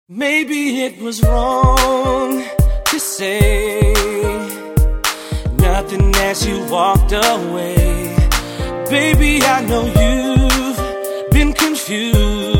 Maybe it was wrong to say nothing as you walked away. Baby, I know you've been confused,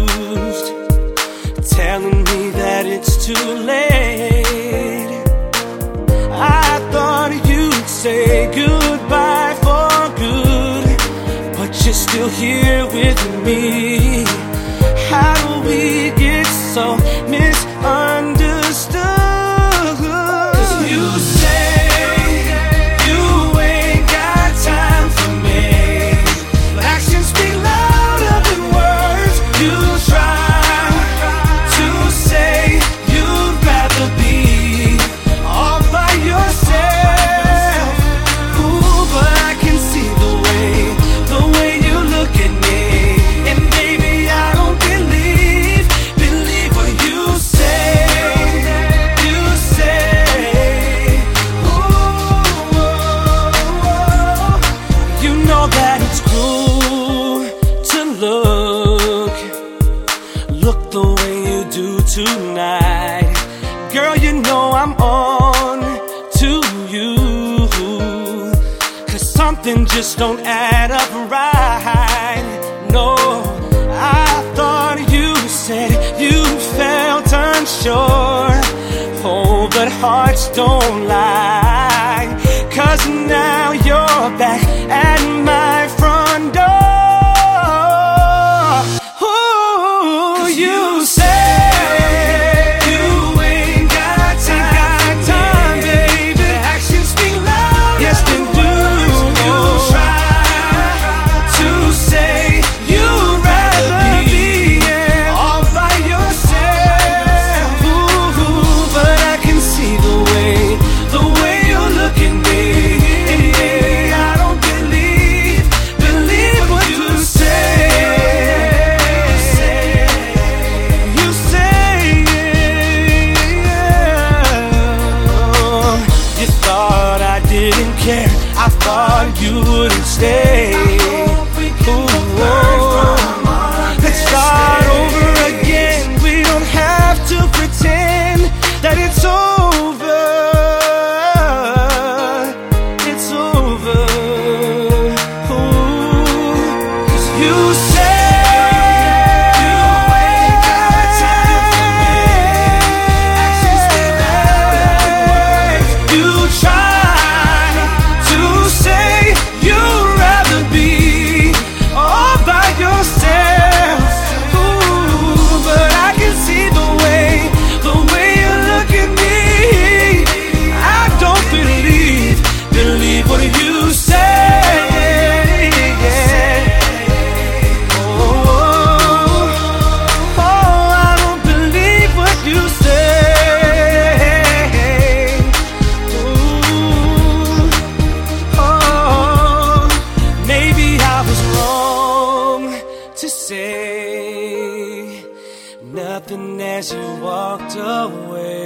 telling me that it's too late. I thought you'd say goodbye for good, but you're still here with me. How do we get so misunderstood? 'Cause you say you ain't got time for me, but actions speak louder than words. You try to say you'd rather be all by yourself. Ooh, but I can see the way you look at me, and baby, I don't believe what you say. You say, ooh, you know that it's cruel to look the way you do tonight. Girl, you know I'm on to you, 'cause something just don't add up right. No, I thought you said you felt unsure. Oh, but hearts don't lie, 'cause now you're back at my front door. Ooh, you say you ain't got time, baby. Actions speak louder. Yes, they do. You try to say you'd rather be all by yourself. Ooh, but I can see the way you look at me, and baby, I don't believe what you say. You say you thought I didn't care. I thought you wouldn't stay. Ooh, let's start over again. We don't have to pretend that it's over. It's over. Ooh, 'cause you say you ain't got time for me. Actions speak louder than words. You try to say you'd rather be all by yourself. Ooh, but I can see the way you look at me. I don't believe what you say. Oh, I don't believe what you say. Ooh, oh, maybe I was wrong to say nothing as you walked away.